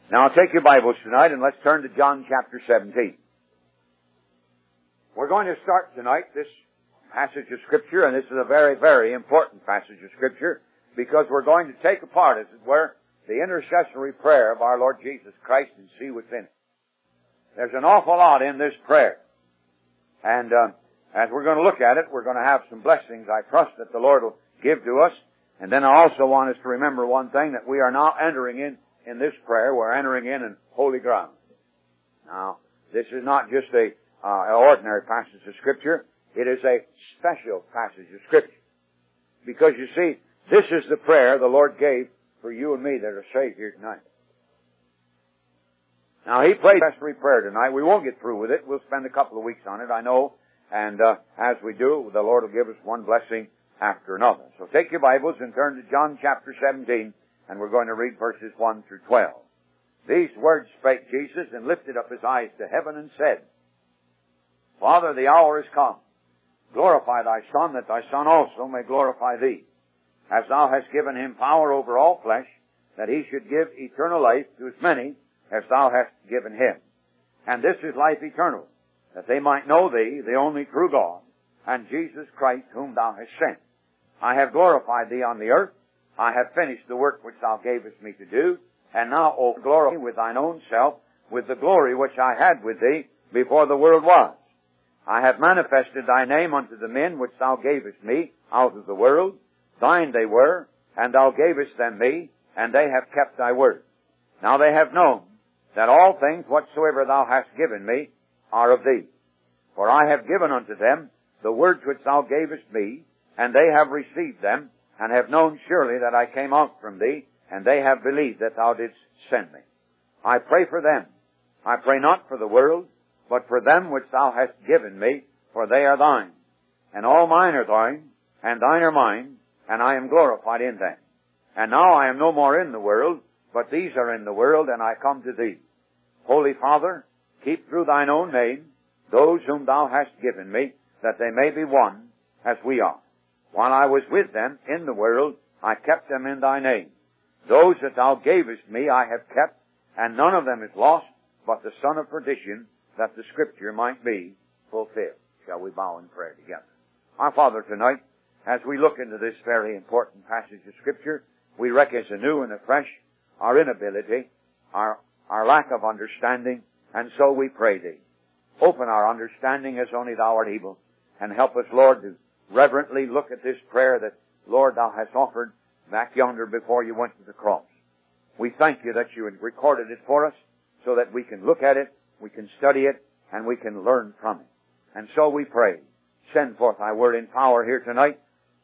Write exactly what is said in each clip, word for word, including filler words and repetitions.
Now take your Bibles tonight and let's turn to John chapter seventeen. We're going to start tonight this passage of Scripture, and this is a very, very important passage of Scripture, because we're going to take apart, as it were, the intercessory prayer of our Lord Jesus Christ and see what's in it. There's an awful lot in this prayer. And uh, as we're going to look at it, we're going to have some blessings, I trust, that the Lord will give to us. And then I also want us to remember one thing, that we are now entering in, in this prayer, we're entering in in holy ground. Now, this is not just a uh, ordinary passage of Scripture. It is a special passage of Scripture. Because you see, this is the prayer the Lord gave for you and me that are saved here tonight. Now, He prayed the intercessory prayer tonight. We won't get through with it. We'll spend a couple of weeks on it, I know. And uh, as we do, the Lord will give us one blessing after another. So take your Bibles and turn to John chapter seventeen, and we're going to read verses one through twelve. These words spake Jesus, and lifted up His eyes to heaven, and said, Father, the hour is come. Glorify Thy Son, that Thy Son also may glorify Thee, as Thou hast given Him power over all flesh, that He should give eternal life to as many as Thou hast given Him. And this is life eternal, that they might know Thee, the only true God, and Jesus Christ, whom Thou hast sent. I have glorified Thee on the earth. I have finished the work which Thou gavest me to do. And now, O glorify me with Thine own self, with the glory which I had with Thee before the world was. I have manifested Thy name unto the men which Thou gavest me out of the world. Thine they were, and Thou gavest them me, and they have kept Thy word. Now they have known that all things whatsoever Thou hast given me are of Thee. For I have given unto them the words which Thou gavest me, and they have received them, and have known surely that I came out from Thee, and they have believed that Thou didst send me. I pray for them. I pray not for the world, but for them which Thou hast given me, for they are Thine. And all mine are Thine, and Thine are mine, and I am glorified in them. And now I am no more in the world, but these are in the world, and I come to Thee. Holy Father, keep through Thine own name those whom Thou hast given me, that they may be one as we are. While I was with them in the world, I kept them in Thy name. Those that Thou gavest me I have kept, and none of them is lost, but the son of perdition, that the Scripture might be fulfilled. Shall we bow in prayer together? Our Father, tonight, as we look into this very important passage of Scripture, we recognize anew and afresh our inability, our, our lack of understanding, and so we pray Thee. Open our understanding as only Thou art able, and help us, Lord, to reverently look at this prayer that, Lord, Thou hast offered back yonder before You went to the cross. We thank You that You had recorded it for us so that we can look at it, we can study it, and we can learn from it. And so we pray, send forth Thy word in power here tonight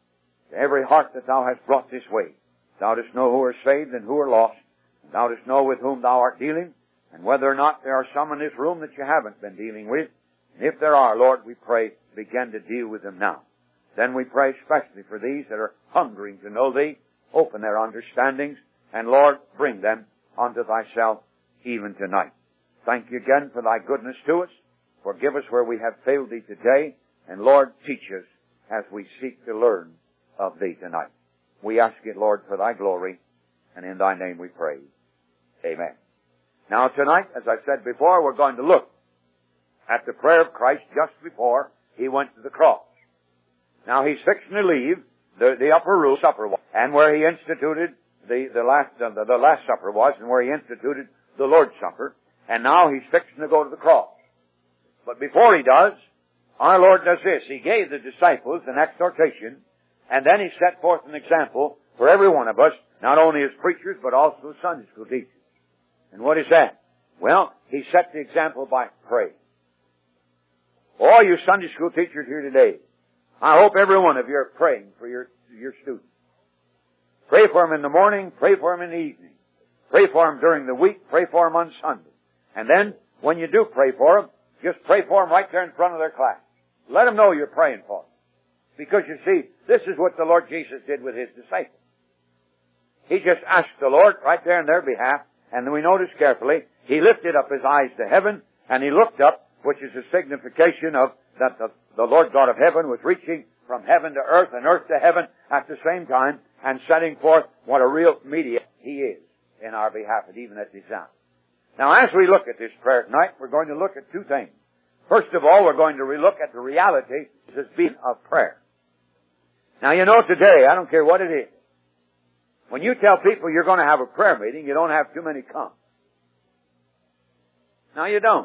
to every heart that Thou hast brought this way. Thou dost know who are saved and who are lost. Thou dost know with whom Thou art dealing, and whether or not there are some in this room that You haven't been dealing with. And if there are, Lord, we pray, begin to deal with them now. Then we pray especially for these that are hungering to know Thee. Open their understandings, and Lord, bring them unto Thyself even tonight. Thank You again for Thy goodness to us. Forgive us where we have failed Thee today, and Lord, teach us as we seek to learn of Thee tonight. We ask it, Lord, for Thy glory, and in Thy name we pray. Amen. Now tonight, as I said before, we're going to look at the prayer of Christ just before He went to the cross. Now He's fixing to leave the, the upper room, supper was, and where He instituted the, the last, uh, the, the last supper was, and where He instituted the Lord's Supper, and now He's fixing to go to the cross. But before He does, our Lord does this. He gave the disciples an exhortation, and then He set forth an example for every one of us, not only as preachers, but also as Sunday school teachers. And what is that? Well, He set the example by praying. All you Sunday school teachers here today, I hope every one of you are praying for your, your students. Pray for them in the morning, pray for them in the evening. Pray for them during the week, pray for them on Sunday. And then, when you do pray for them, just pray for them right there in front of their class. Let them know you're praying for them. Because you see, this is what the Lord Jesus did with His disciples. He just asked the Lord right there in their behalf, and then we notice carefully, He lifted up His eyes to heaven, and He looked up, which is a signification of that the, the Lord God of heaven was reaching from heaven to earth and earth to heaven at the same time, and setting forth what a real mediator He is in our behalf, and even at this hour. Now, as we look at this prayer tonight, we're going to look at two things. First of all, we're going to relook at the reality as being of prayer. Now, you know today, I don't care what it is, when you tell people you're going to have a prayer meeting, you don't have too many come. Now, you don't.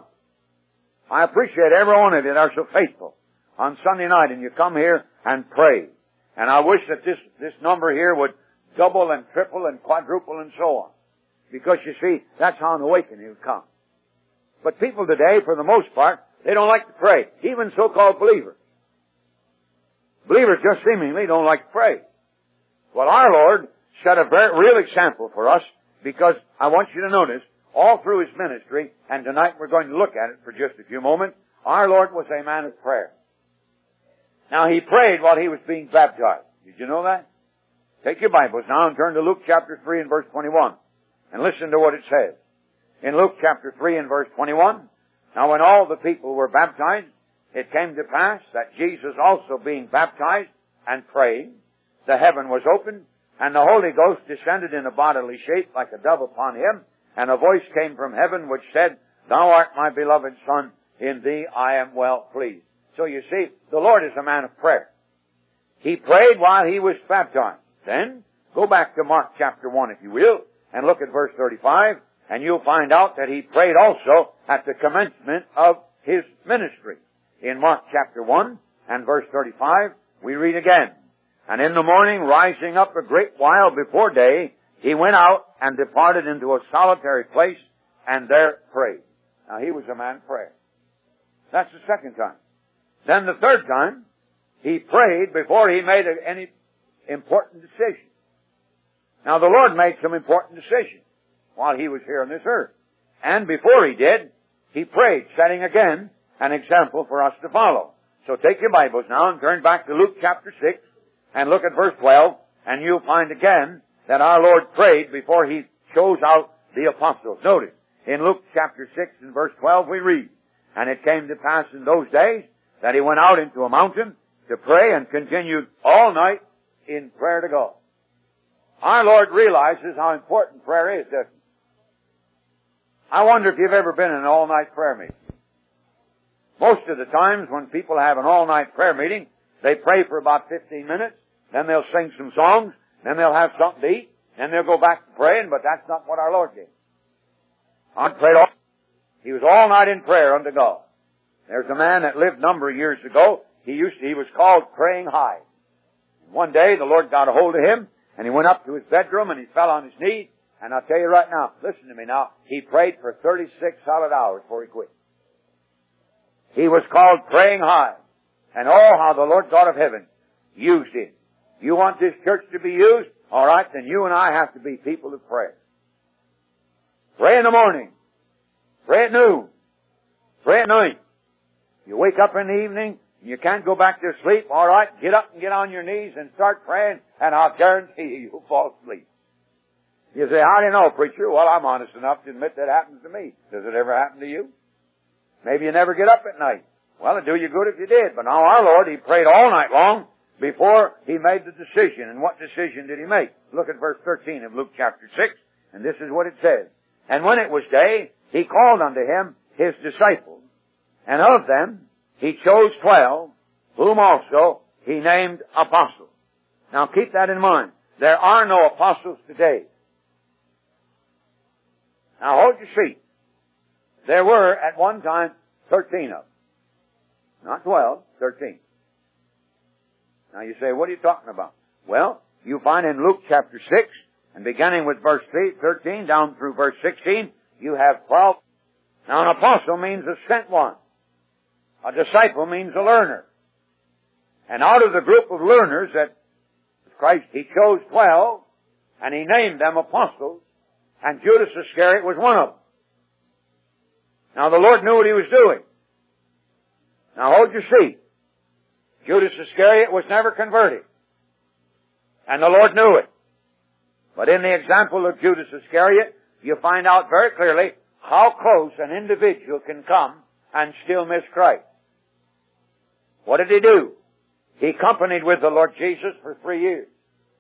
I appreciate every one of you that are so faithful on Sunday night, and you come here and pray. And I wish that this, this number here would double and triple and quadruple and so on. Because you see, that's how an awakening would come. But people today, for the most part, they don't like to pray. Even so-called believers. Believers just seemingly don't like to pray. Well, our Lord set a very real example for us, because I want you to notice, all through His ministry, and tonight we're going to look at it for just a few moments, our Lord was a man of prayer. Now, He prayed while He was being baptized. Did you know that? Take your Bibles now and turn to Luke chapter three and verse twenty-one. And listen to what it says. In Luke chapter three and verse twenty-one, now when all the people were baptized, it came to pass that Jesus also being baptized and praying, the heaven was opened, and the Holy Ghost descended in a bodily shape like a dove upon Him, and a voice came from heaven which said, Thou art my beloved Son, in Thee I am well pleased. So you see, the Lord is a man of prayer. He prayed while He was baptized. Then, go back to Mark chapter one, if you will, and look at verse thirty-five, and you'll find out that He prayed also at the commencement of His ministry. In Mark chapter one and verse thirty-five, we read again, And in the morning, rising up a great while before day, He went out and departed into a solitary place, and there prayed. Now, He was a man of prayer. That's the second time. Then the third time, He prayed before He made any important decision. Now, the Lord made some important decisions while He was here on this earth. And before He did, He prayed, setting again an example for us to follow. So take your Bibles now and turn back to Luke chapter six and look at verse twelve, and you'll find again that our Lord prayed before He chose out the apostles. Notice, in Luke chapter six and verse twelve we read, And it came to pass in those days that He went out into a mountain to pray and continued all night in prayer to God. Our Lord realizes how important prayer is, doesn't He? I wonder if you've ever been in an all-night prayer meeting. Most of the times when people have an all-night prayer meeting, they pray for about fifteen minutes, then they'll sing some songs, then they'll have something to eat, then they'll go back to praying, but that's not what our Lord did. Our Lord prayed all, He was all night in prayer unto God. There's a man that lived a number of years ago. He used to, he was called Praying High. One day the Lord got a hold of him, and he went up to his bedroom and he fell on his knees. And I'll tell you right now, listen to me now, he prayed for thirty-six solid hours before he quit. He was called Praying High. And oh, how the Lord God of heaven used him. You want this church to be used? All right, then you and I have to be people of prayer. Pray in the morning. Pray at noon. Pray at night. You wake up in the evening, and you can't go back to sleep. All right, get up and get on your knees and start praying, and I'll guarantee you, you'll fall asleep. You say, how do you know, preacher? Well, I'm honest enough to admit that happens to me. Does it ever happen to you? Maybe you never get up at night. Well, it'd do you good if you did. But now our Lord, He prayed all night long before He made the decision. And what decision did He make? Look at verse thirteen of Luke chapter six, and this is what it says. And when it was day, He called unto Him His disciples, and of them He chose twelve, whom also He named apostles. Now keep that in mind. There are no apostles today. Now hold your seat. There were at one time thirteen of them. Not twelve, thirteen. Now you say, what are you talking about? Well, you find in Luke chapter six, and beginning with verse thirteen down through verse sixteen, you have twelve. Now an apostle means a sent one. A disciple means a learner. And out of the group of learners that Christ, He chose twelve, and He named them apostles, and Judas Iscariot was one of them. Now the Lord knew what He was doing. Now hold your seat. Judas Iscariot was never converted. And the Lord knew it. But in the example of Judas Iscariot, you find out very clearly how close an individual can come and still miss Christ. What did he do? He companied with the Lord Jesus for three years.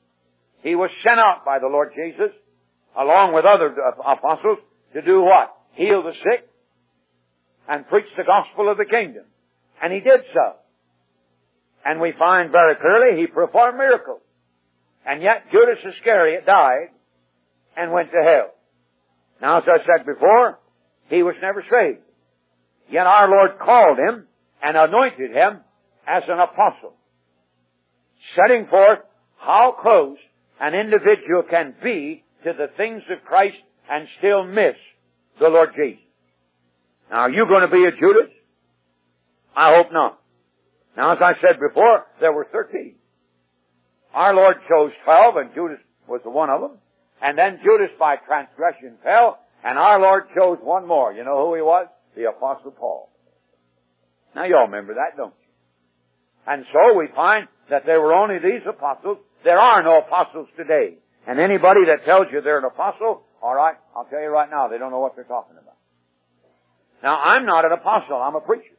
He was sent out by the Lord Jesus, along with other apostles, to do what? heal the sick, and preach the gospel of the kingdom. And He did so. And we find very clearly He performed miracles. And yet Judas Iscariot died and went to hell. Now, as I said before, he was never saved. Yet our Lord called him and anointed him as an apostle, setting forth how close an individual can be to the things of Christ and still miss the Lord Jesus. Now, are you going to be a Judas? I hope not. Now, as I said before, there were thirteen. Our Lord chose twelve, and Judas was one of them. And then Judas by transgression fell, and our Lord chose one more. You know who he was? The Apostle Paul. Now, you all remember that, don't you? And so we find that there were only these apostles. There are no apostles today. And anybody that tells you they're an apostle, all right, I'll tell you right now, they don't know what they're talking about. Now, I'm not an apostle. I'm a preacher.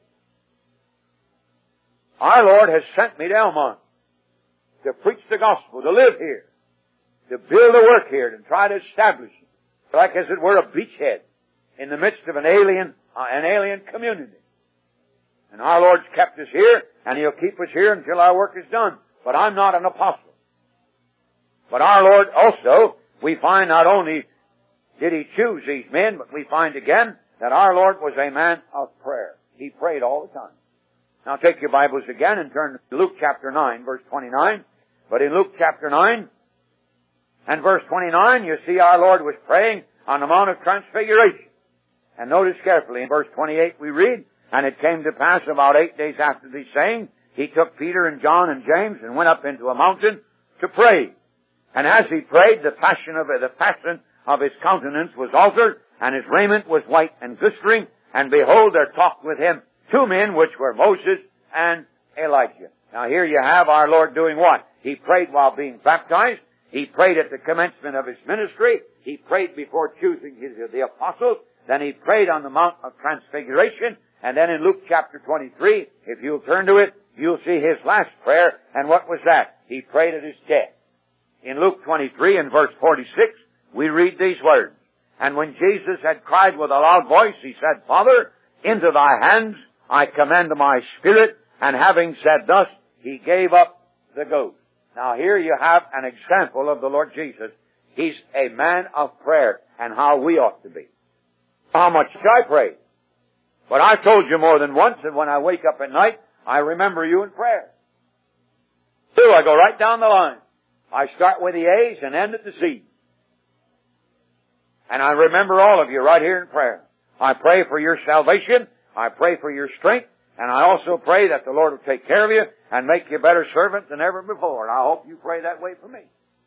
Our Lord has sent me to Elmont to preach the gospel, to live here, to build a work here, to try to establish it, like as it were a beachhead in the midst of an alien, uh, an alien community. And our Lord's kept us here, and He'll keep us here until our work is done. But I'm not an apostle. But our Lord also, we find not only did He choose these men, but we find again that our Lord was a man of prayer. He prayed all the time. Now take your Bibles again and turn to Luke chapter nine, verse twenty-nine. But in Luke chapter nine and verse twenty-nine, you see our Lord was praying on the Mount of Transfiguration. And notice carefully, in verse twenty-eight we read, "And it came to pass about eight days after these sayings, He took Peter and John and James and went up into a mountain to pray. And as He prayed, the passion of the passion of His countenance was altered, and His raiment was white and glistering. And behold, there talked with Him two men, which were Moses and Elijah." Now here you have our Lord doing what? He prayed while being baptized. He prayed at the commencement of His ministry. He prayed before choosing his, the apostles. Then He prayed on the Mount of Transfiguration. And then in Luke chapter twenty-three, if you'll turn to it, you'll see His last prayer. And what was that? He prayed at His death. In Luke twenty-three and verse forty-six, we read these words. "And when Jesus had cried with a loud voice, He said, Father, into Thy hands I commend my spirit. And having said thus, He gave up the ghost." Now here you have an example of the Lord Jesus. He's a man of prayer, and how we ought to be. How much I pray. But I've told you more than once that when I wake up at night, I remember you in prayer. So I go right down the line. I start with the A's and end at the C's. And I remember all of you right here in prayer. I pray for your salvation. I pray for your strength. And I also pray that the Lord will take care of you and make you a better servant than ever before. And I hope you pray that way for me.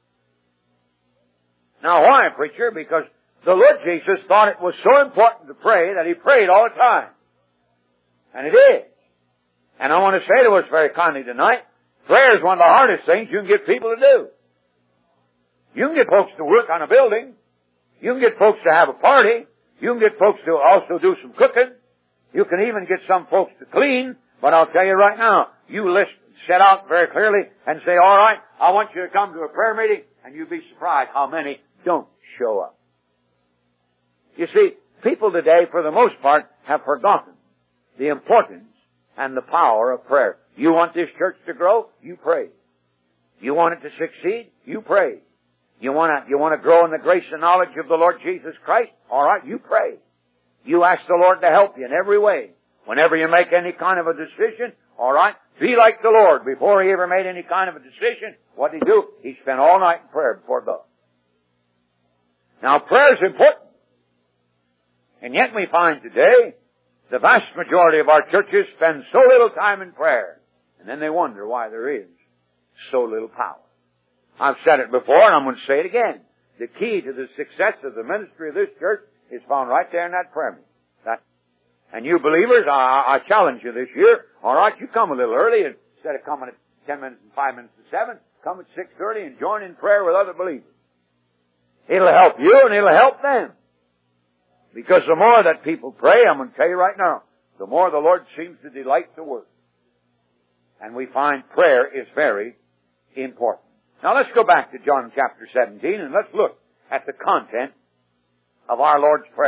Now why, preacher? Because the Lord Jesus thought it was so important to pray that He prayed all the time. And it is. And I want to say to us very kindly tonight, prayer is one of the hardest things you can get people to do. You can get folks to work on a building. You can get folks to have a party. You can get folks to also do some cooking. You can even get some folks to clean. But I'll tell you right now, you list, set out very clearly and say, all right, I want you to come to a prayer meeting, and you'll be surprised how many don't show up. You see, people today, for the most part, have forgotten the importance and the power of prayer. You want this church to grow? You pray. You want it to succeed? You pray. You want to, you want to grow in the grace and knowledge of the Lord Jesus Christ? All right, you pray. You ask the Lord to help you in every way. Whenever you make any kind of a decision, all right, be like the Lord. Before He ever made any kind of a decision, what did He do? He spent all night in prayer before God. Now, prayer is important. And yet we find today, the vast majority of our churches spend so little time in prayer. And then they wonder why there is so little power. I've said it before, and I'm going to say it again. The key to the success of the ministry of this church is found right there in that prayer meeting. That, and you believers, I, I challenge you this year, all right, you come a little early. Instead of coming at ten minutes and five minutes to seven, come at six thirty and join in prayer with other believers. It'll help you and it'll help them. Because the more that people pray, I'm going to tell you right now, the more the Lord seems to delight to work. And we find prayer is very important. Now let's go back to John chapter seventeen and let's look at the content of our Lord's Prayer.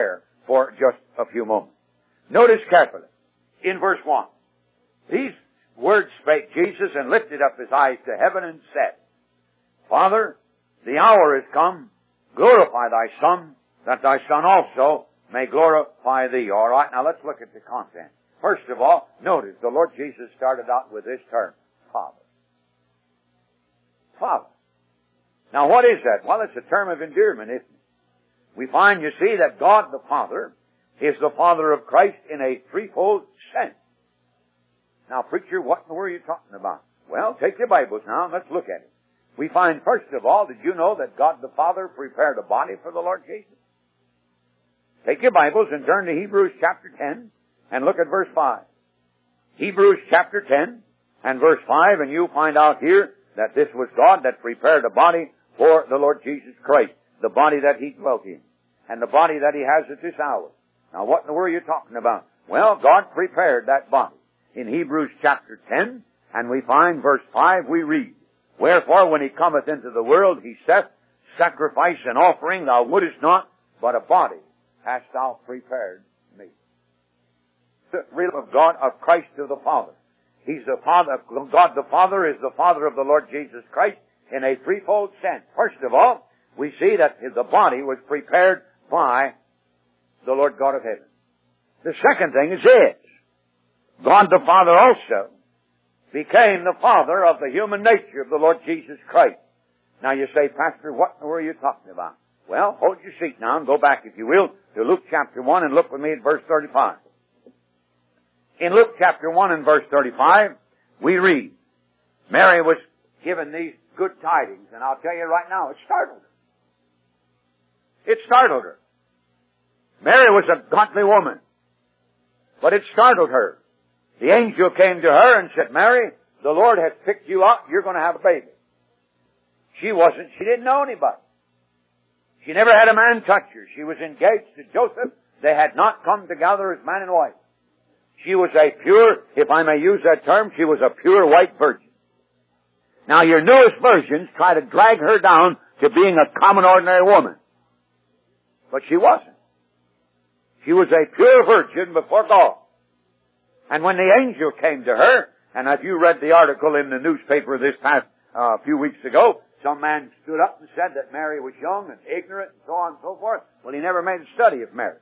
for just a few moments. Notice carefully, in verse one, these words spake Jesus and lifted up his eyes to heaven and said, Father, the hour is come, glorify thy Son, that thy Son also may glorify thee. All right, now let's look at the content. First of all, notice the Lord Jesus started out with this term, Father. Father. Now what is that? Well, it's a term of endearment, isn't it? We find, you see, that God the Father is the Father of Christ in a threefold sense. Now, preacher, what in the world are you talking about? Well, take your Bibles now and let's look at it. We find, first of all, did you know that God the Father prepared a body for the Lord Jesus? Take your Bibles and turn to Hebrews chapter ten and look at verse five. Hebrews chapter ten and verse five, and you'll find out here that this was God that prepared a body for the Lord Jesus Christ, the body that He dwelt in, and the body that He has at this hour. Now, what in the world are you talking about? Well, God prepared that body. In Hebrews chapter ten, and we find verse five, we read, Wherefore, when He cometh into the world, He saith, Sacrifice and offering thou wouldest not, but a body hast thou prepared me. The real of God, of Christ to the Father. He's the Father, God the Father is the Father of the Lord Jesus Christ in a threefold sense. First of all, we see that the body was prepared by the Lord God of heaven. The second thing is this. God the Father also became the Father of the human nature of the Lord Jesus Christ. Now you say, Pastor, what in the world are you talking about? Well, hold your seat now and go back, if you will, to Luke chapter one and look with me at verse thirty-five. In Luke chapter one and verse thirty-five, we read, Mary was given these good tidings, and I'll tell you right now, it startled her. It startled her. Mary was a godly woman, but it startled her. The angel came to her and said, Mary, the Lord has picked you up, you're going to have a baby. She wasn't, she didn't know anybody. She never had a man touch her. She was engaged to Joseph. They had not come together as man and wife. She was a pure, if I may use that term, she was a pure white virgin. Now your newest versions try to drag her down to being a common ordinary woman. But she wasn't. She was a pure virgin before God. And when the angel came to her, and if you read the article in the newspaper this past uh, few weeks ago, some man stood up and said that Mary was young and ignorant and so on and so forth. Well, he never made a study of Mary.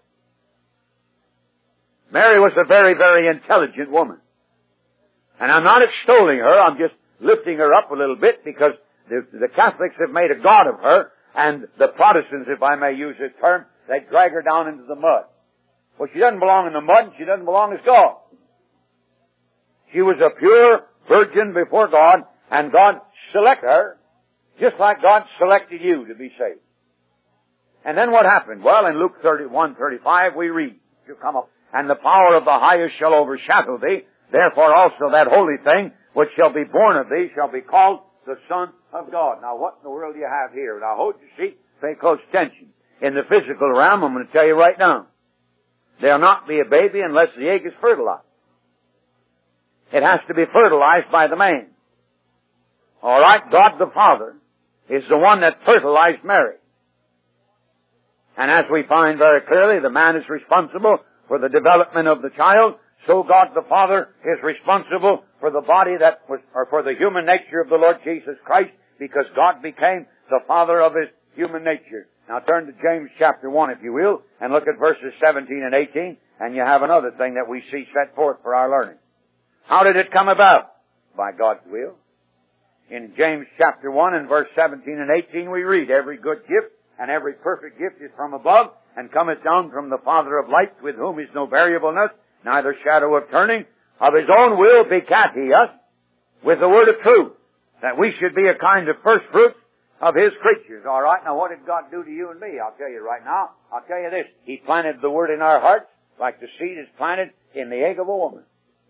Mary was a very, very intelligent woman. And I'm not extolling her, I'm just lifting her up a little bit because the, the Catholics have made a god of her, and the Protestants, if I may use this term, they drag her down into the mud. Well, she doesn't belong in the mud, and she doesn't belong as God. She was a pure virgin before God, and God selected her, just like God selected you to be saved. And then what happened? Well, in Luke thirty-one thirty-five, we read, you come up, and the power of the highest shall overshadow thee, therefore also that holy thing which shall be born of thee shall be called the Son of God. Now what in the world do you have here? Now hold your seat, pay close attention. In the physical realm, I'm going to tell you right now, there'll not be a baby unless the egg is fertilized. It has to be fertilized by the man. All right, God the Father is the one that fertilized Mary. And as we find very clearly, the man is responsible for the development of the child, so God the Father is responsible for the body that was, or for the human nature of the Lord Jesus Christ, because God became the Father of His human nature. Now turn to James chapter one, if you will, and look at verses seventeen and eighteen, and you have another thing that we see set forth for our learning. How did it come about? By God's will. In James chapter one and verse seventeen and eighteen we read, Every good gift and every perfect gift is from above, and cometh down from the Father of lights, with whom is no variableness, neither shadow of turning. Of His own will begat He us with the word of truth, that we should be a kind of first fruits of His creatures. All right, now what did God do to you and me? I'll tell you right now. I'll tell you this. He planted the word in our hearts like the seed is planted in the egg of a woman.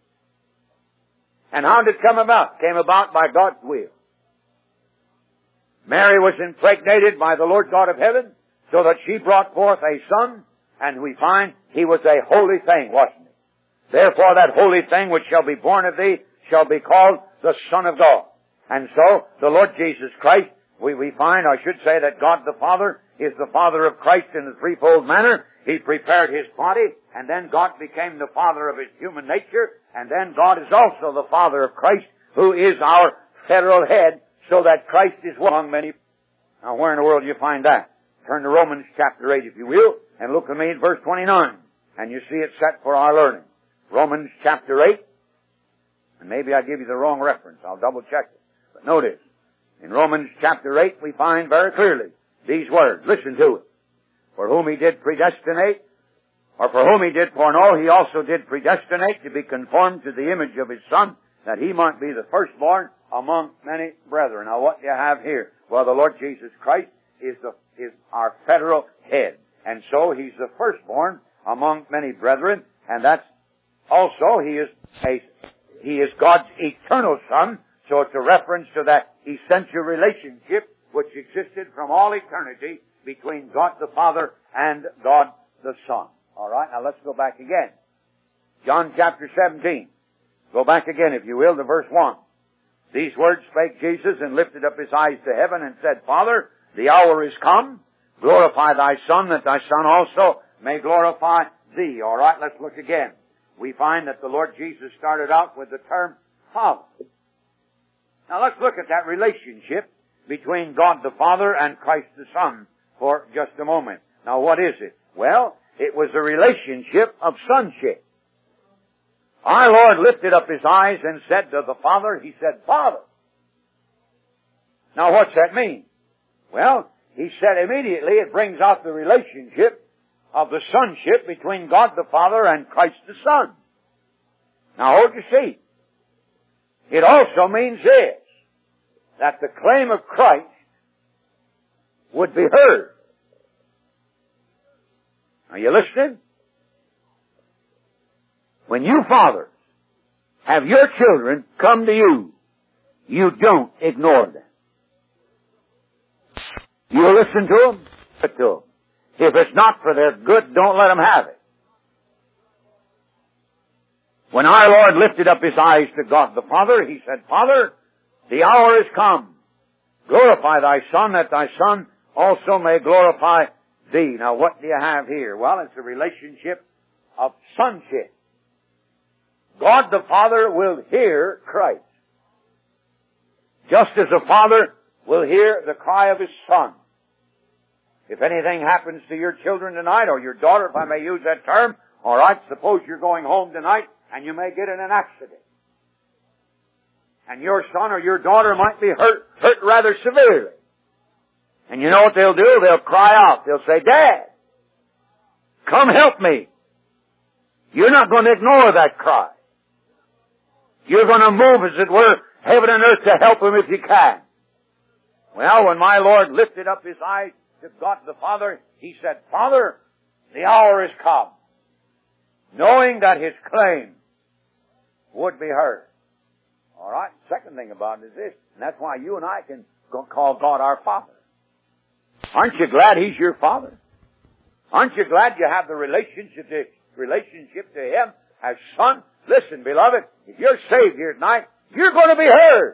And how did it come about? It came about by God's will. Mary was impregnated by the Lord God of heaven, so that she brought forth a son, and we find he was a holy thing, wasn't he? Therefore that holy thing which shall be born of thee shall be called the Son of God. And so, the Lord Jesus Christ, we, we find, I should say, that God the Father is the Father of Christ in the threefold manner, He prepared His body, and then God became the Father of His human nature, and then God is also the Father of Christ, who is our federal head, so that Christ is one among many. Now where in the world do you find that? Turn to Romans chapter eight, if you will, and look at me at verse twenty-nine, and you see it set for our learning. Romans chapter eight, and maybe I give you the wrong reference. I'll double check it. But notice, in Romans chapter eight, we find very clearly these words. Listen to it. For whom He did predestinate, or for whom He did foreknow, He also did predestinate to be conformed to the image of His Son, that He might be the firstborn among many brethren. Now what do you have here? Well, the Lord Jesus Christ is the, is our federal head. And so He's the firstborn among many brethren, and that's also, He is a, He is God's eternal Son, so it's a reference to that essential relationship which existed from all eternity between God the Father and God the Son. Alright, now let's go back again. John chapter seventeen. Go back again, if you will, to verse one. These words spake Jesus, and lifted up His eyes to heaven, and said, Father, the hour is come. Glorify Thy Son, that Thy Son also may glorify Thee. Alright, let's look again. We find that the Lord Jesus started out with the term Father. Now let's look at that relationship between God the Father and Christ the Son for just a moment. Now what is it? Well, it was a relationship of sonship. Our Lord lifted up His eyes and said to the Father, He said, Father. Now what's that mean? Well, He said immediately it brings out the relationship of the sonship between God the Father and Christ the Son. Now hold your seat. It also means this, that the claim of Christ would be heard. Are you listening? When you fathers have your children come to you, you don't ignore them. You listen to them, listen to them. If it's not for their good, don't let them have it. When our Lord lifted up His eyes to God the Father, He said, Father, the hour is come. Glorify Thy Son, that Thy Son also may glorify Thee. Now what do you have here? Well, it's a relationship of sonship. God the Father will hear Christ, just as a father will hear the cry of his son. If anything happens to your children tonight, or your daughter, if I may use that term, all right, suppose you're going home tonight and you may get in an accident. And your son or your daughter might be hurt, hurt rather severely. And you know what they'll do? They'll cry out. They'll say, Dad, come help me. You're not going to ignore that cry. You're going to move, as it were, heaven and earth to help him if you can. Well, when my Lord lifted up His eyes to God the Father, He said, Father, the hour is come, knowing that His claim would be heard. All right, second thing about it is this, and that's why you and I can call God our Father. Aren't you glad He's your Father? Aren't you glad you have the relationship to, relationship to Him as Son? Listen, beloved, if you're saved here tonight, you're going to be heard.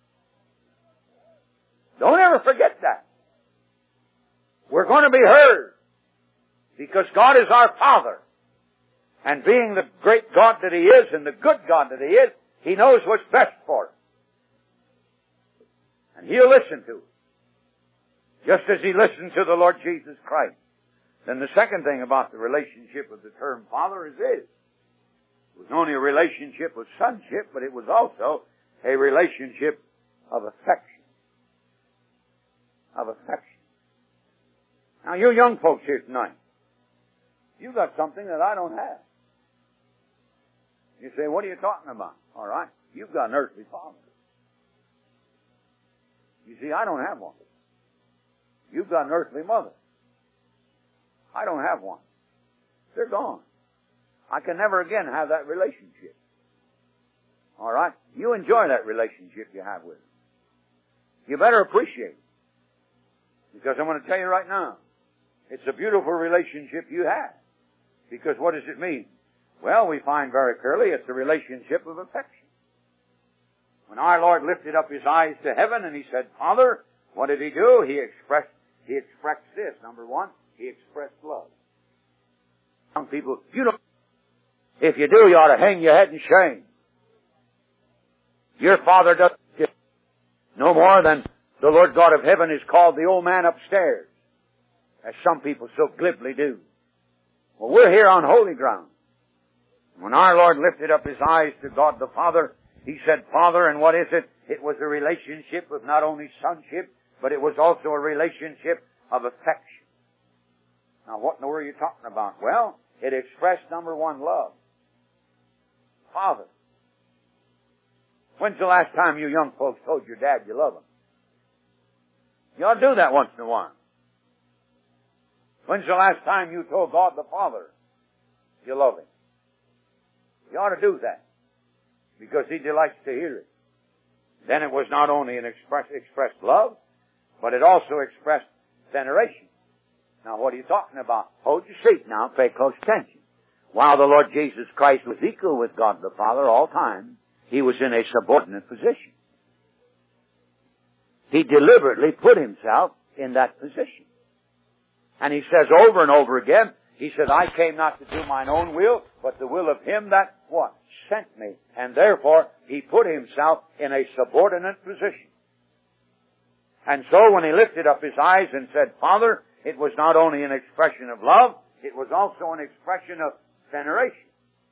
Don't ever forget that. We're going to be heard because God is our Father. And being the great God that He is and the good God that He is, He knows what's best for us. And He'll listen to us, just as He listened to the Lord Jesus Christ. Then the second thing about the relationship of the term Father is this. It was not only a relationship of sonship, but it was also a relationship of affection. Of affection. Now, you young folks here tonight, you've got something that I don't have. You say, what are you talking about? All right, you've got an earthly father. You see, I don't have one. You've got an earthly mother. I don't have one. They're gone. I can never again have that relationship. All right? You enjoy that relationship you have with them. You better appreciate it. Because I'm going to tell you right now, it's a beautiful relationship you have. Because what does it mean? Well, we find very clearly it's a relationship of affection. When our Lord lifted up His eyes to heaven and He said, Father, what did He do? He expressed, He expressed this. Number one, He expressed love. young people, you know, if you do, you ought to hang your head in shame. Your father doesn't get no more than the Lord God of heaven is called the old man upstairs, as some people so glibly do. Well, we're here on holy ground. When our Lord lifted up His eyes to God the Father, He said, Father, and what is it? It was a relationship of not only sonship, but it was also a relationship of affection. Now, what in the world are you talking about? Well, it expressed, number one, love. Father. When's the last time you young folks told your dad you love him? You ought to do that once in a while. When's the last time you told God the Father you love Him? You ought to do that, because He delights to hear it. Then it was not only an express, expressed love, but it also expressed veneration. Now, what are you talking about? Hold your seat now, pay close attention. While the Lord Jesus Christ was equal with God the Father all time, He was in a subordinate position. He deliberately put Himself in that position. And He says over and over again, He said, I came not to do mine own will, but the will of Him that, what? Sent me. And therefore, He put Himself in a subordinate position. And so when He lifted up His eyes and said, Father, it was not only an expression of love, it was also an expression of veneration.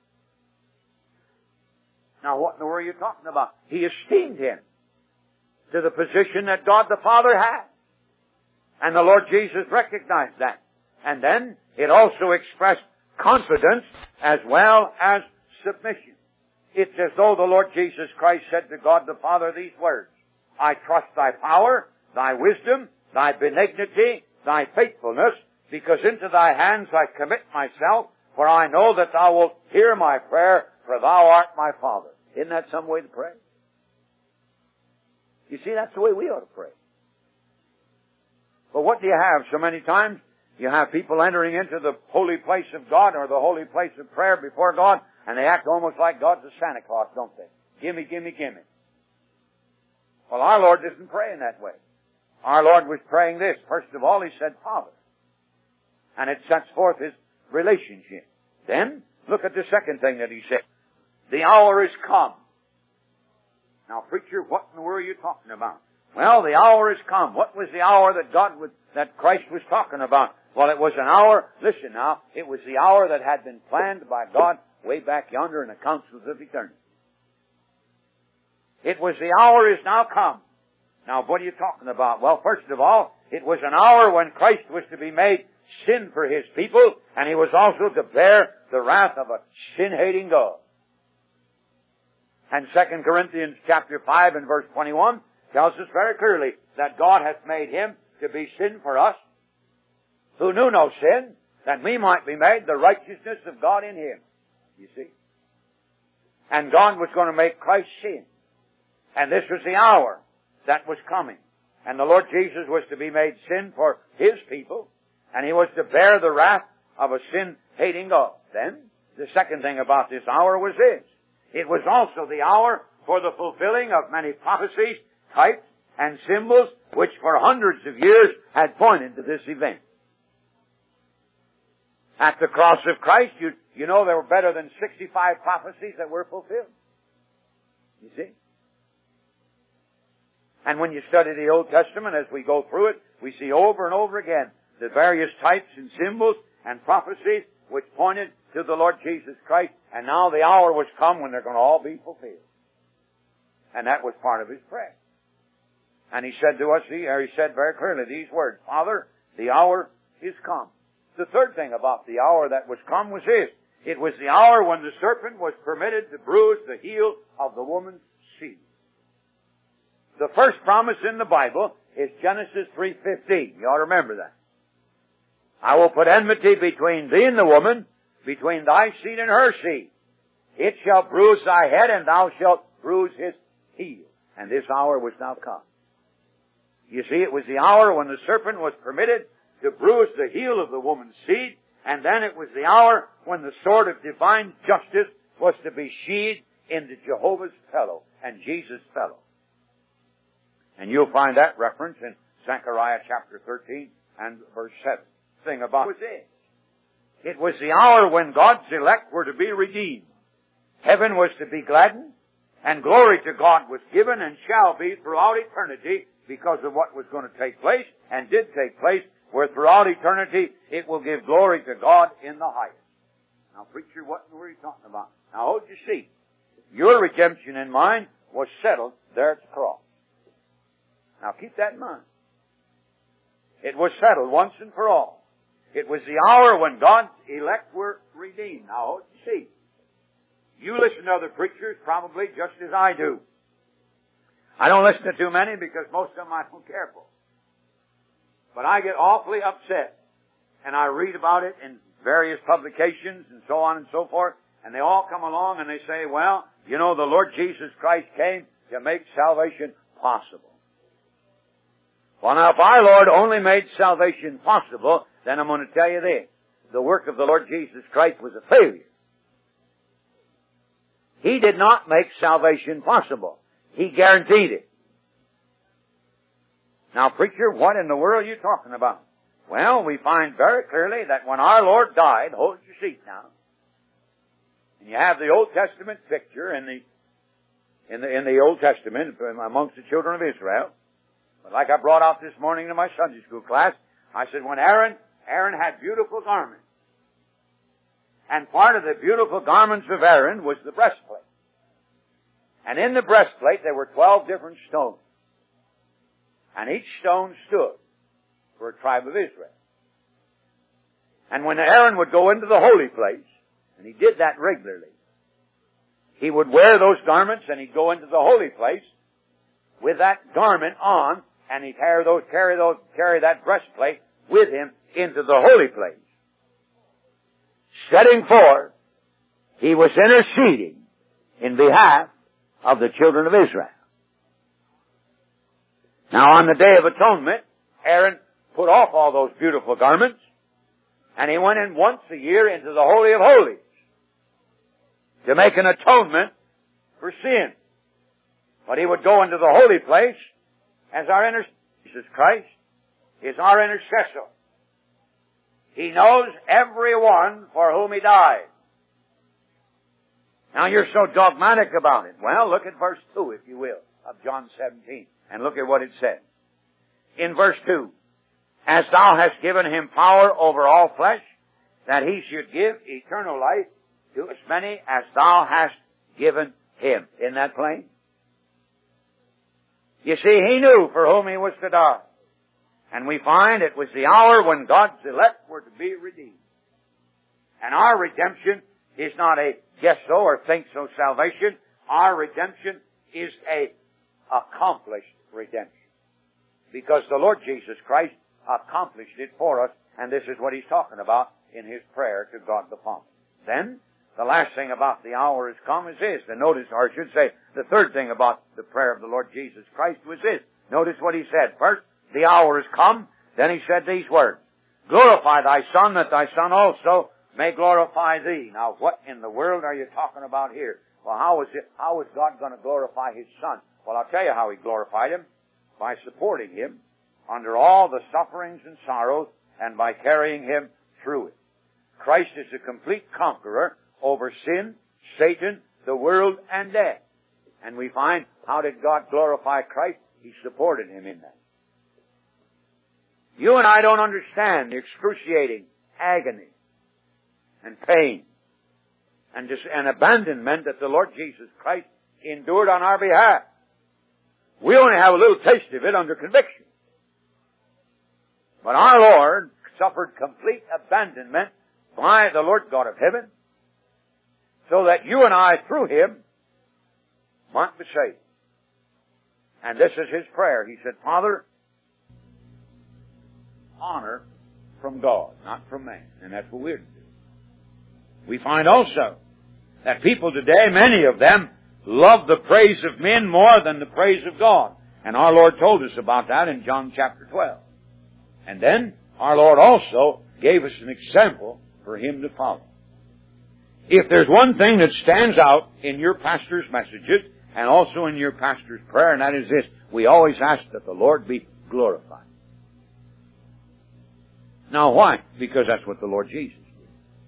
Now, what in the world are you talking about? He esteemed Him to the position that God the Father had. And the Lord Jesus recognized that. And then it also expressed confidence as well as submission. It's as though the Lord Jesus Christ said to God the Father these words, I trust Thy power, Thy wisdom, Thy benignity, Thy faithfulness, because into Thy hands I commit myself, for I know that Thou wilt hear my prayer, for Thou art my Father. Isn't that some way to pray? You see, that's the way we ought to pray. But what do you have so many times? You have people entering into the holy place of God or the holy place of prayer before God, and they act almost like God's a Santa Claus, don't they? Gimme, gimme, gimme. Well, our Lord isn't praying that way. Our Lord was praying this. First of all, He said, Father. And it sets forth His relationship. Then, look at the second thing that He said. The hour is come. Now, preacher, what in the world are you talking about? Well, the hour is come. What was the hour that God would, that Christ was talking about? Well, it was an hour, listen now, it was the hour that had been planned by God way back yonder in the councils of eternity. It was the hour is now come. Now, what are you talking about? Well, first of all, it was an hour when Christ was to be made sin for His people, and He was also to bear the wrath of a sin-hating God. And Second Corinthians chapter five and verse twenty-one tells us very clearly that God hath made Him to be sin for us, who knew no sin, that we might be made the righteousness of God in Him. You see? And God was going to make Christ sin. And this was the hour that was coming. And the Lord Jesus was to be made sin for His people, and He was to bear the wrath of a sin-hating God. Then, the second thing about this hour was this. It was also the hour for the fulfilling of many prophecies, types, and symbols, which for hundreds of years had pointed to this event. At the cross of Christ, you, you know there were better than sixty-five prophecies that were fulfilled. You see? And when you study the Old Testament, as we go through it, we see over and over again the various types and symbols and prophecies which pointed to the Lord Jesus Christ. And now the hour was come when they're going to all be fulfilled. And that was part of His prayer. And He said to us, he, or He said very clearly these words, Father, the hour is come. The third thing about the hour that was come was this. It was the hour when the serpent was permitted to bruise the heel of the woman's seed. The first promise in the Bible is Genesis three fifteen. You ought to remember that. I will put enmity between thee and the woman, between thy seed and her seed. It shall bruise thy head, and thou shalt bruise his heel. And this hour was now come. You see, it was the hour when the serpent was permitted to bruise the heel of the woman's seed, and then it was the hour when the sword of divine justice was to be sheathed into Jehovah's fellow and Jesus' fellow. And you'll find that reference in Zechariah chapter thirteen and verse seven. The thing about it was this. It was the hour when God's elect were to be redeemed. Heaven was to be gladdened, and glory to God was given and shall be throughout eternity because of what was going to take place and did take place, where throughout eternity it will give glory to God in the highest. Now, preacher, what were you talking about? Now, hold your seat. Your redemption and mine was settled there at the cross. Now, keep that in mind. It was settled once and for all. It was the hour when God's elect were redeemed. Now, hold your seat. You listen to other preachers probably just as I do. I don't listen to too many because most of them I don't care for. But I get awfully upset, and I read about it in various publications and so on and so forth, and they all come along and they say, well, you know, the Lord Jesus Christ came to make salvation possible. Well, now, if our Lord only made salvation possible, then I'm going to tell you this. The work of the Lord Jesus Christ was a failure. He did not make salvation possible. He guaranteed it. Now, preacher, what in the world are you talking about? Well, we find very clearly that when our Lord died, hold your seat now, and you have the Old Testament picture in the, in the, in the Old Testament amongst the children of Israel. But like I brought out this morning to my Sunday school class, I said when Aaron, Aaron had beautiful garments. And part of the beautiful garments of Aaron was the breastplate. And in the breastplate there were twelve different stones. And each stone stood for a tribe of Israel. And when Aaron would go into the holy place, and he did that regularly, he would wear those garments and he'd go into the holy place with that garment on, and he'd carry those, carry those, carry that breastplate with him into the holy place. Setting forth, he was interceding in behalf of the children of Israel. Now on the Day of Atonement, Aaron put off all those beautiful garments, and he went in once a year into the Holy of Holies to make an atonement for sin. But he would go into the holy place as our intercessor. Jesus Christ is our intercessor. He knows everyone for whom he died. Now you're so dogmatic about it. Well, look at verse two, if you will, of John seventeen, and look at what it says. In verse two, as thou hast given him power over all flesh, that he should give eternal life to as many as thou hast given him. Isn't that plain? You see, he knew for whom he was to die. And we find it was the hour when God's elect were to be redeemed. And our redemption is not a guess-so or think-so salvation. Our redemption is a accomplished redemption. Because the Lord Jesus Christ accomplished it for us, and this is what he's talking about in his prayer to God the Father. Then, the last thing about the hour has come is this. And notice, or I should say, the third thing about the prayer of the Lord Jesus Christ was this. Notice what he said. First, the hour has come. Then he said these words. Glorify thy Son, that thy Son also may glorify thee. Now, what in the world are you talking about here? Well, how is it, how is God going to glorify his Son? Well, I'll tell you how he glorified him. By supporting him under all the sufferings and sorrows and by carrying him through it. Christ is a complete conqueror over sin, Satan, the world, and death. And we find, how did God glorify Christ? He supported him in that. You and I don't understand the excruciating agony and pain and, dis- and abandonment that the Lord Jesus Christ endured on our behalf. We only have a little taste of it under conviction. But our Lord suffered complete abandonment by the Lord God of heaven, so that you and I, through him, might be saved. And this is his prayer. He said, Father, honor from God, not from man. And that's what we're to do. We find also that people today, many of them, love the praise of men more than the praise of God. And our Lord told us about that in John chapter twelve. And then our Lord also gave us an example for him to follow. If there's one thing that stands out in your pastor's messages and also in your pastor's prayer, and that is this, we always ask that the Lord be glorified. Now why? Because that's what the Lord Jesus did.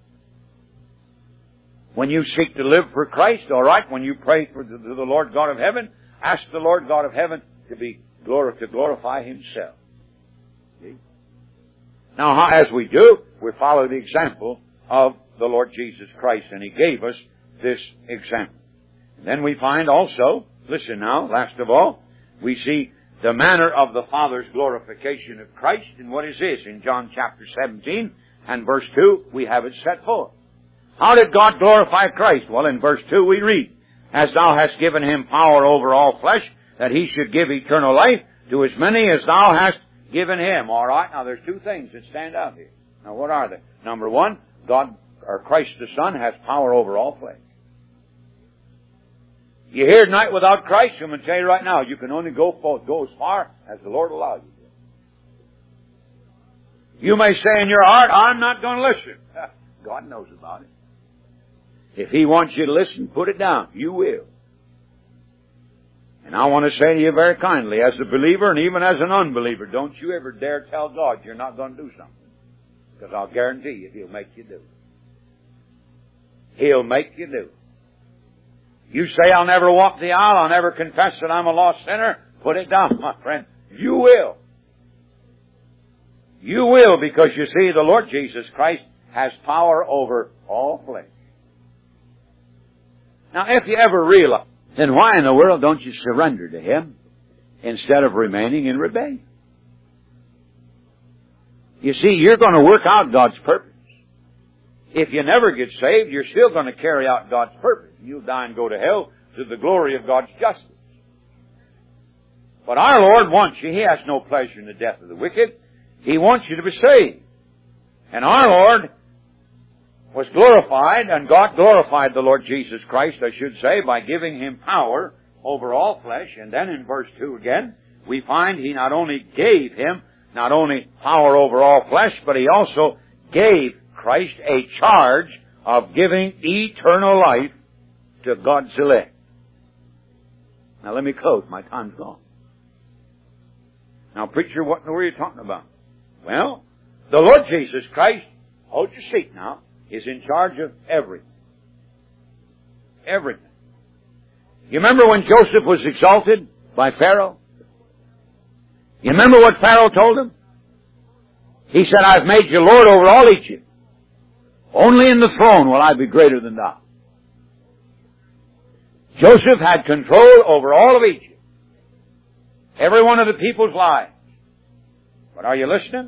When you seek to live for Christ, all right, when you pray for the, to the Lord God of heaven, ask the Lord God of heaven to be glor- to glorify Himself. See? Now, how, as we do, we follow the example of the Lord Jesus Christ, and He gave us this example. And then we find also, listen now, last of all, we see the manner of the Father's glorification of Christ, and what is this? In John chapter seventeen and verse two, we have it set forth. How did God glorify Christ? Well, in verse two we read, As thou hast given Him power over all flesh, that He should give eternal life to as many as thou hast given Him. All right, now there's two things that stand out here. Now what are they? Number one, God, or Christ the Son, has power over all flesh. You're here tonight without Christ, I'm going to tell you right now, you can only go, go as far as the Lord allows you to. You may say in your heart, I'm not going to listen. God knows about it. If He wants you to listen, put it down. You will. And I want to say to you very kindly, as a believer and even as an unbeliever, don't you ever dare tell God you're not going to do something. Because I'll guarantee you, He'll make you do it. He'll make you do it. You say, I'll never walk the aisle, I'll never confess that I'm a lost sinner. Put it down, my friend. You will. You will, because you see, the Lord Jesus Christ has power over all flesh. Now, if you ever realize, then why in the world don't you surrender to Him instead of remaining in rebellion? You see, you're going to work out God's purpose. If you never get saved, you're still going to carry out God's purpose. You'll die and go to hell to the glory of God's justice. But our Lord wants you. He has no pleasure in the death of the wicked. He wants you to be saved. And our Lord was glorified, and God glorified the Lord Jesus Christ, I should say, by giving Him power over all flesh. And then in verse two again, we find He not only gave Him not only power over all flesh, but He also gave Christ a charge of giving eternal life to God's elect. Now let me close. My time's gone. Now, preacher, what in the world are you talking about? Well, the Lord Jesus Christ, hold your seat now, is in charge of everything. Everything. You remember when Joseph was exalted by Pharaoh? You remember what Pharaoh told him? He said, I've made you Lord over all Egypt. Only in the throne will I be greater than thou. Joseph had control over all of Egypt. Every one of the people's lives. But are you listening?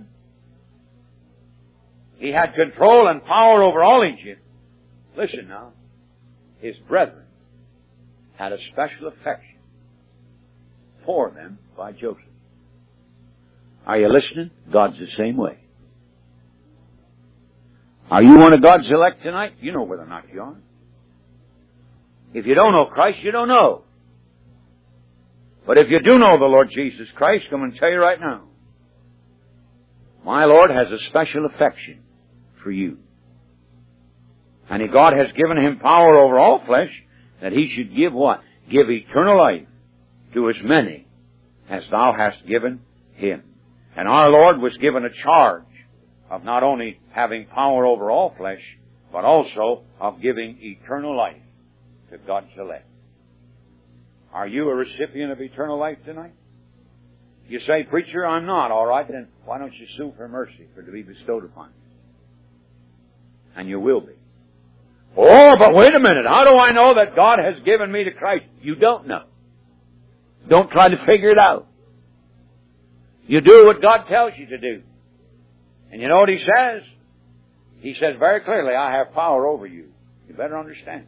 He had control and power over all Egypt. Listen now. His brethren had a special affection for them by Joseph. Are you listening? God's the same way. Are you one of God's elect tonight? You know whether or not you are. If you don't know Christ, you don't know. But if you do know the Lord Jesus Christ, I'm going to tell you right now, my Lord has a special affection for you. And God has given Him power over all flesh, that He should give what? Give eternal life to as many as thou hast given Him. And our Lord was given a charge of not only having power over all flesh, but also of giving eternal life to God's elect. Are you a recipient of eternal life tonight? You say, preacher, I'm not. All right, then why don't you sue for mercy for to be bestowed upon you? And you will be. Oh, but wait a minute. How do I know that God has given me to Christ? You don't know. Don't try to figure it out. You do what God tells you to do. And you know what He says? He says very clearly, I have power over you. You better understand.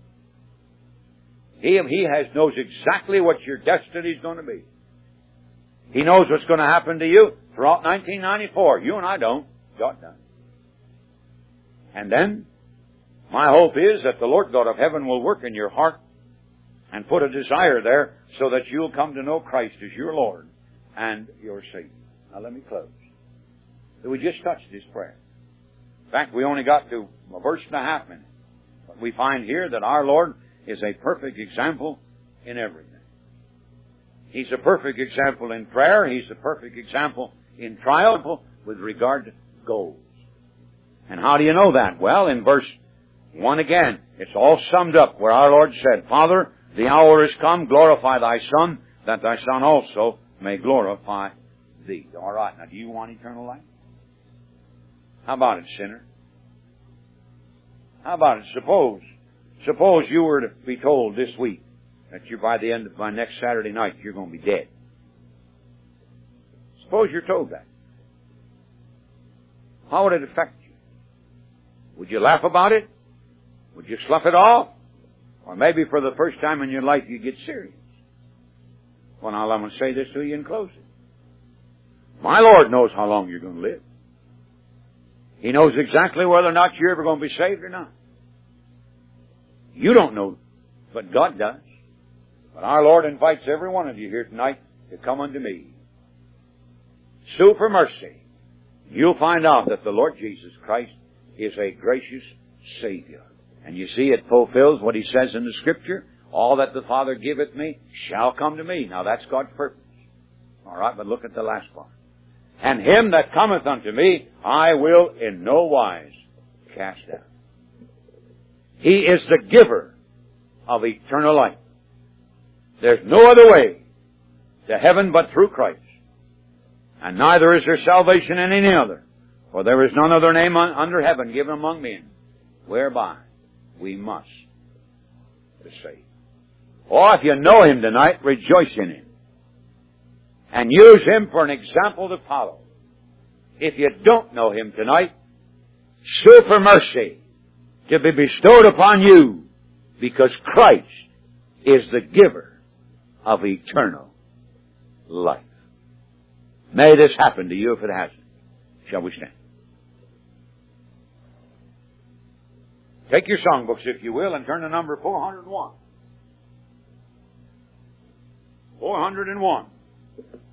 He, he has knows exactly what your destiny is going to be. He knows what's going to happen to you throughout nineteen ninety-four. You and I don't. God does. And then, my hope is that the Lord God of heaven will work in your heart and put a desire there so that you'll come to know Christ as your Lord and your Savior. Now let me close. We just touched this prayer. In fact, we only got to a verse and a half minute. But we find here that our Lord is a perfect example in everything. He's a perfect example in prayer. He's a perfect example in trial with regard to goals. And how do you know that? Well, in verse One again. It's all summed up where our Lord said, Father, the hour is come, glorify thy Son, that thy Son also may glorify thee. All right, now do you want eternal life? How about it, sinner? How about it? Suppose, suppose you were to be told this week that you by the end of by next Saturday night you're going to be dead. Suppose you're told that. How would it affect you? Would you laugh about it? Would you slough it off? Or maybe for the first time in your life you get serious. Well, now I'm going to say this to you in closing. My Lord knows how long you're going to live. He knows exactly whether or not you're ever going to be saved or not. You don't know, but God does. But our Lord invites every one of you here tonight to come unto me. Sue for mercy. You'll find out that the Lord Jesus Christ is a gracious Savior. And you see, it fulfills what He says in the Scripture. All that the Father giveth me shall come to me. Now that's God's purpose. All right, but look at the last part. And him that cometh unto me, I will in no wise cast out. He is the giver of eternal life. There's no other way to heaven but through Christ. And neither is there salvation in any other. For there is none other name under heaven given among men, whereby we must be saved. Or if you know Him tonight, rejoice in Him. And use Him for an example to follow. If you don't know Him tonight, sue for mercy to be bestowed upon you, because Christ is the giver of eternal life. May this happen to you if it hasn't. Shall we stand? Take your songbooks, if you will, and turn to number four hundred one. four hundred one.